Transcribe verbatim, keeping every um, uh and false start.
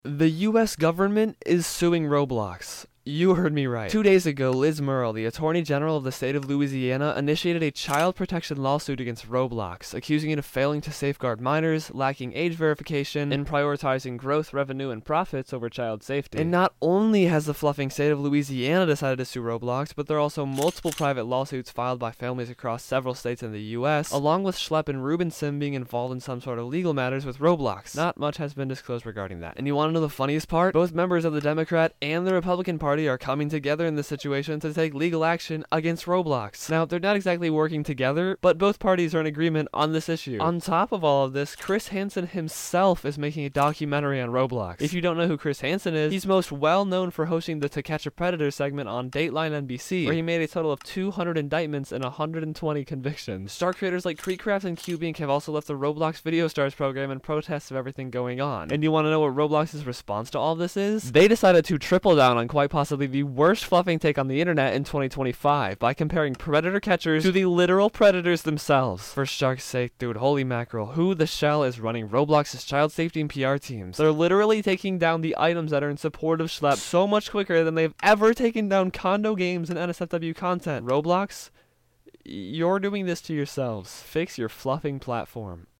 The U S government is suing Roblox. You heard me right. Two days ago, Liz Murrill, the Attorney General of the state of Louisiana, initiated a child protection lawsuit against Roblox, accusing it of failing to safeguard minors, lacking age verification, and prioritizing growth, revenue, and profits over child safety. And not only has the fluffing state of Louisiana decided to sue Roblox, but there are also multiple private lawsuits filed by families across several states in the U S, along with Schlepp and Rubinson being involved in some sort of legal matters with Roblox. Not much has been disclosed regarding that. And you want to know the funniest part? Both members of the Democrat and the Republican Party are coming together in this situation to take legal action against Roblox. Now, they're not exactly working together, but both parties are in agreement on this issue. On top of all of this, Chris Hansen himself is making a documentary on Roblox. If you don't know who Chris Hansen is, he's most well known for hosting the To Catch a Predator segment on Dateline N B C, where he made a total of two hundred indictments and one hundred twenty convictions. Star creators like Creekcraft and CubeInk have also left the Roblox Video Stars program in protest of everything going on. And you want to know what Roblox's response to all this is? They decided to triple down on quite possibly the worst fluffing take on the internet in twenty twenty-five by comparing predator catchers to the literal predators themselves. For shark's sake, dude, holy mackerel, who the shell is running Roblox's child safety and P R teams? They're literally taking down the items that are in support of Schlepp so much quicker than they've ever taken down Kondo games and N S F W content. Roblox, you're doing this to yourselves. Fix your fluffing platform.